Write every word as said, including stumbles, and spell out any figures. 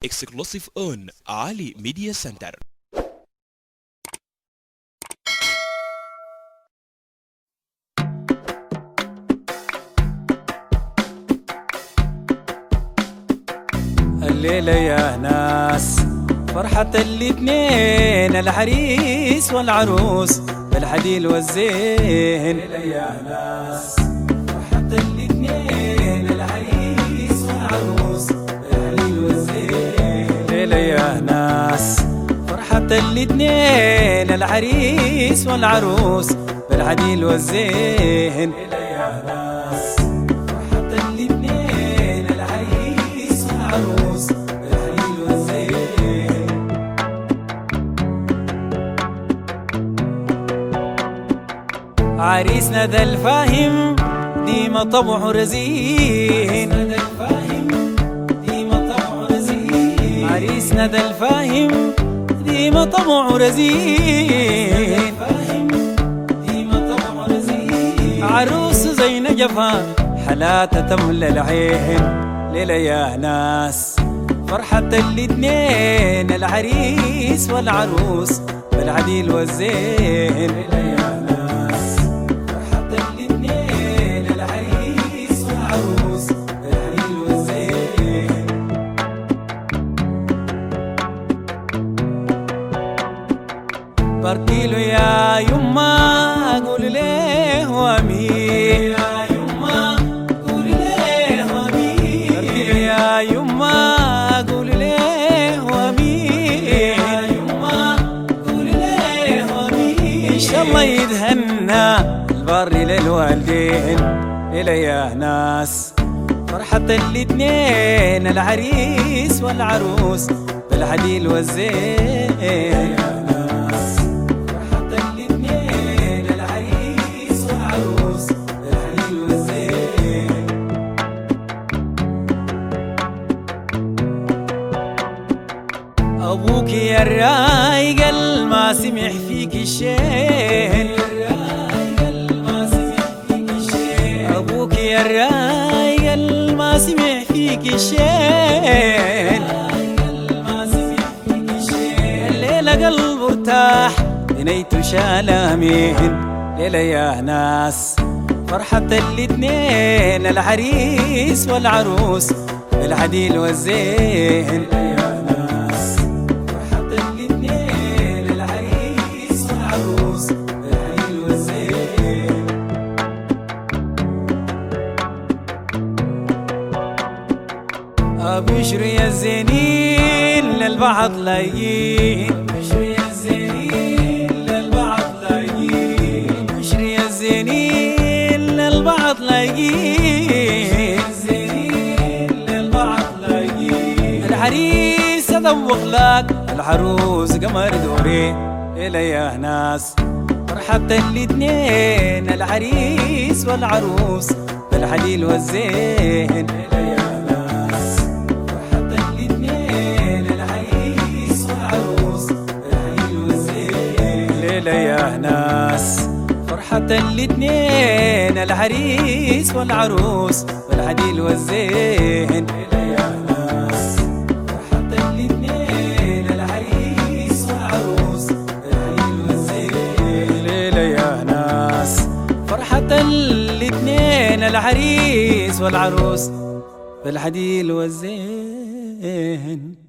exclusive on Ali Media Center. الليلة يا ناس فرحة الاتنين، العريس والعروس بالحديل والزين. الليلة يا ناس فرحة الاتنين، العريس والعروس بالحديل والزين. الليلة يا ناس فرحة الاتنين، العريس والعروس بالحديل والزين. الليلة يا ناس فرحة الاتنين، العريس والعروس بالحديل والزين. عريسنا ذا الفاهم ديما طبعه رزين، عريسنا ذا الفاهم ديما طبعه رزين، عروس زي نجفة حلاته تملى العين. ليلة يا ناس فرحة الاتنين، العريس والعروس بالعديل والزين. ليلة يا ناس فرحة الاتنين، العريس والعروس بالعديل والزين. باركيله يا يما قول ليه وامين، يا يما قول ليه وامين، باركيله يا يما قول ليه وامين، يا يما قول ليه وامين. ان شاء الله يدهنا البر للوالدين. ليلة يا ناس فرحة الاتنين، العريس والعروس بالحديل والزين. أبوك يا الرايق ما سمح فيك الشين، أبوك يا الرايق ما سمح فيك الشين. الليلة قلبه ارتاح بنيته شالامين. ليلة يا ناس فرحة الاتنين، العريس والعروس بالعديل والزين. بشر يا الزينين للبعض لايين، بشر يا الزينين للبعض لايين، بشر يا الزينين للبعض لايين، الزينين للبعض لايين. العريس ذوق لك، العروس قمر دوري. ليلة يا ناس فرحة الاتنين، العريس والعروس بالحديل والزين. ليلة يا ناس فرحة الاتنين، العريس والعروس بالحديل والزين. ليلة يا ناس فرحة الاتنين، العريس والعروس بالحديل والزين. ليلة يا ناس فرحة الاتنين، العريس والعروس بالحديل والزين.